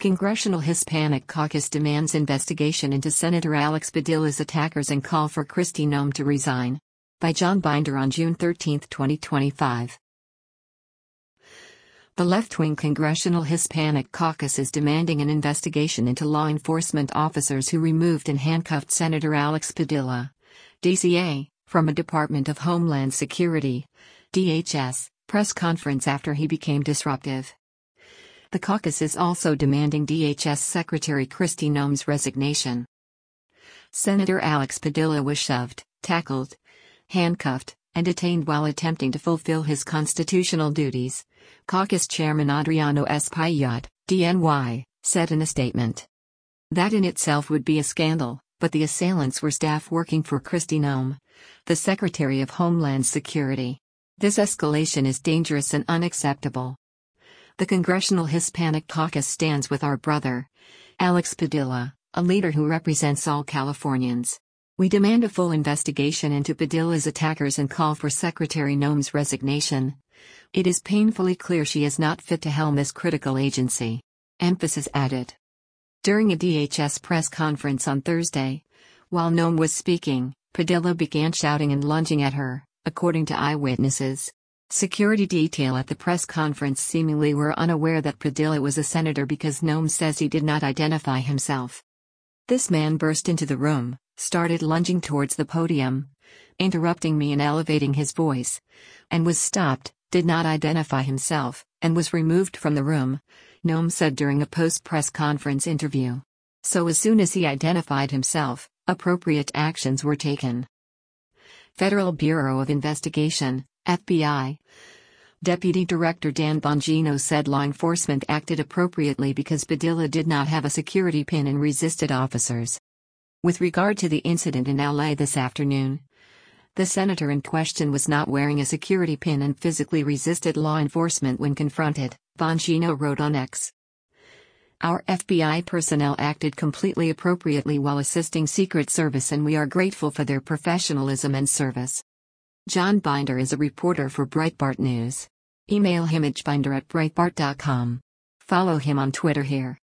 Congressional Hispanic Caucus demands investigation into Senator Alex Padilla's attackers and call for Kristi Noem to resign. By John Binder on June 13, 2025. The left-wing Congressional Hispanic Caucus is demanding an investigation into law enforcement officers who removed and handcuffed Senator Alex Padilla, DCA, from a Department of Homeland Security, DHS, press conference after he became disruptive. The caucus is also demanding DHS Secretary Kristi Noem's resignation. Senator Alex Padilla was shoved, tackled, handcuffed, and detained while attempting to fulfill his constitutional duties, caucus chairman Adriano Espaillat, DNY, said in a statement. That in itself would be a scandal, but the assailants were staff working for Kristi Noem, the Secretary of Homeland Security. This escalation is dangerous and unacceptable. The Congressional Hispanic Caucus stands with our brother, Alex Padilla, a leader who represents all Californians. We demand a full investigation into Padilla's attackers and call for Secretary Noem's resignation. It is painfully clear she is not fit to helm this critical agency. Emphasis added. During a DHS press conference on Thursday, while Noem was speaking, Padilla began shouting and lunging at her, according to eyewitnesses. Security detail at the press conference seemingly were unaware that Padilla was a senator because Noem says he did not identify himself. This man burst into the room, started lunging towards the podium, interrupting me and elevating his voice, and was stopped, did not identify himself, and was removed from the room, Noem said during a post-press conference interview. So as soon as he identified himself, appropriate actions were taken. Federal Bureau of Investigation, FBI. Deputy Director Dan Bongino said law enforcement acted appropriately because Padilla did not have a security pin and resisted officers. With regard to the incident in LA this afternoon, the senator in question was not wearing a security pin and physically resisted law enforcement when confronted, Bongino wrote on X. Our FBI personnel acted completely appropriately while assisting Secret Service and we are grateful for their professionalism and service. John Binder is a reporter for Breitbart News. Email him at binder@breitbart.com. Follow him on Twitter here.